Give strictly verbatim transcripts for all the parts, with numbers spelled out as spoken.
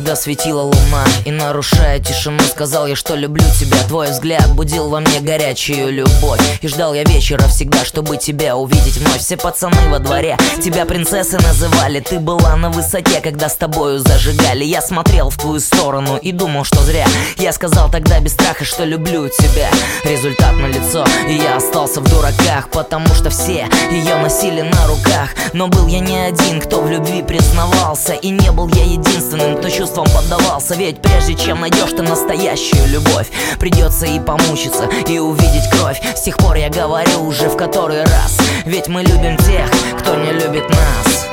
когда светила луна, и, нарушая тишину, сказал я, что люблю тебя. Твой взгляд будил во мне горячую любовь, и ждал я вечера всегда, чтобы тебя увидеть вновь. Все пацаны во дворе тебя принцессой называли. Ты была на высоте, когда с тобою зажигали. Я смотрел в твою сторону и думал, что зря. Я сказал тогда без страха, что люблю тебя. Результат налицо, и я остался в дураках, потому что все ее носили на руках. Но был я не один, кто в любви признавался, и не был я единственным, кто чувствам поддавался. Ведь прежде чем найдешь ты настоящую любовь, придется и помучиться, и увидеть кровь. С тех пор я говорю уже в который раз, ведь мы любим тех, кто не любит нас.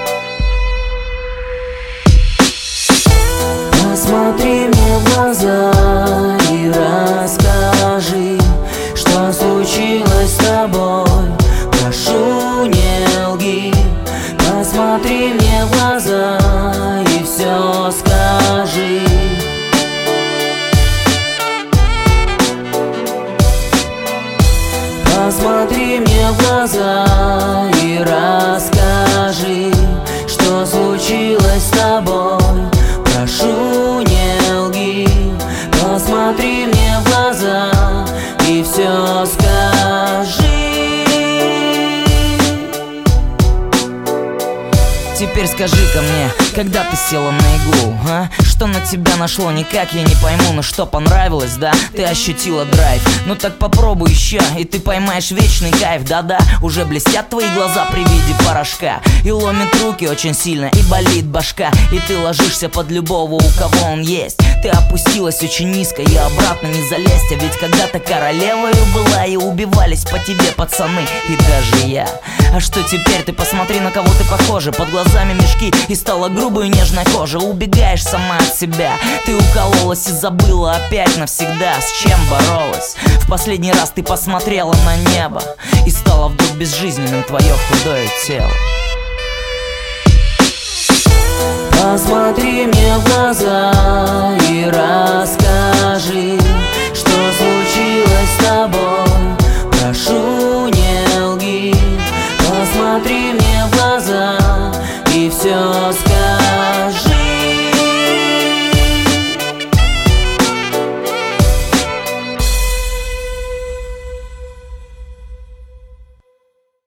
Посмотри мне в глаза и расскажи, что случилось с тобой. Прошу, не лги. Посмотри мне в глаза и все скажи. Посмотри мне в глаза и расскажи, что случилось с тобой. Прошу, не лги. Посмотри мне в глаза и все скажи. Теперь скажи-ка мне, когда ты села на иглу, а? Что на тебя нашло, никак я не пойму, но что понравилось, да? Ты ощутила драйв, ну так попробуй еще, и ты поймаешь вечный кайф. Да-да, уже блестят твои глаза при виде порошка, и ломит руки очень сильно, и болит башка, и ты ложишься под любого, у кого он есть. Ты опустилась очень низко и обратно не залезть, а ведь когда-то королевою была, и убивались по тебе пацаны, и даже я. А что теперь? Ты посмотри, на кого ты похожа. Под глазами мешки, и стала грубая нежная кожа. Убегаешь сама от себя, ты укололась и забыла опять навсегда, с чем боролась. В последний раз ты посмотрела на небо, и стало вдруг безжизненным твое худое тело. Посмотри мне в глаза и расскажи, что случилось с тобой. Прошу, не лги. Посмотри мне в глаза и все скажи.